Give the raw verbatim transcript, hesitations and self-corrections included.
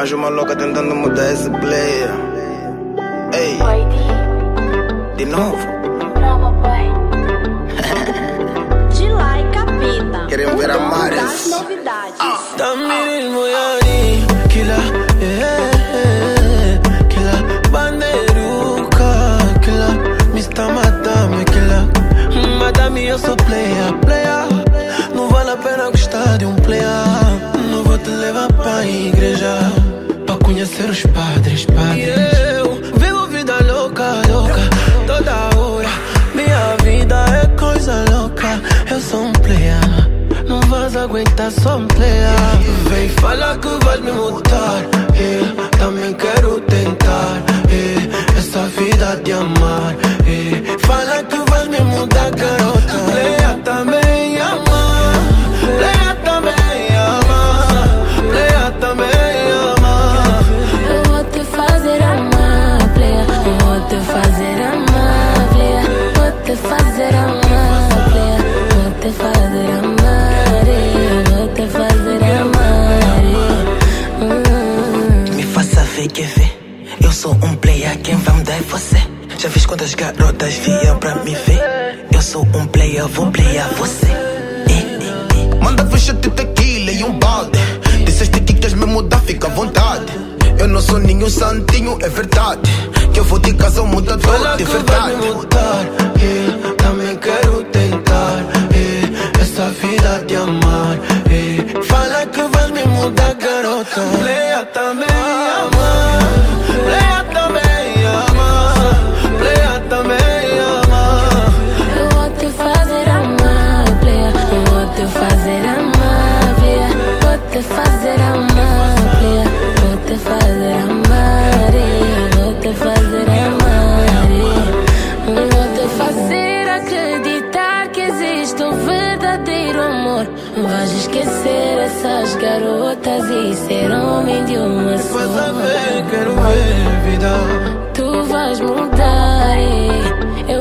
Mais uma louca tentando mudar esse player. Ei, de novo. De lá e capita. Querem ver a Mares? Das novidades. Tamir moyani kila eh kila bandeiruca kila Mister Madame kila Madame eu sou player player. Não vale a pena gostar de um player. Não vou te levar pra igreja pra conhecer os padres padres. E eu vivo vida louca louca toda hora. Minha vida é coisa louca. Eu sou um player. Não vais aguentar só um player. Vem falar que vais me mudar. Eu também quero tentar. Essa vida de amar. Fala que vais me mudar, garota. Player também ama. Player também ama. Player também ama. Eu vou te fazer amar, player. Eu vou te fazer amar, player. Vou te fazer amar, player. Vou te fazer amar. Me faça ver que vê. Eu sou um player, quem vai mudar é você. Já viste quantas garotas viam pra me ver? Eu sou um player, vou playar você. eh, eh, eh. Manda fechar-te tequila e um balde. Disseste que queres me mudar, fica à vontade. Eu não sou nenhum santinho, é verdade. Que eu vou de casa ao mudador, Fala de que verdade. vai me mudar, eh, também quero tentar. eh, Essa vida de amar. eh. Fala que vais me mudar, garota. Player também ama. Player também ama. Player também ama. Eu vou te fazer amar, player. Eu vou te fazer amar, player. Vou te fazer amar, player. Vou te fazer amar, vou te fazer amar. Vou te fazer acreditar que existe um verdadeiro amor. Vais esquecer essas garotas e ser homem de uma só. Faz a ver, quero ver vida. Tu vais mudar, eu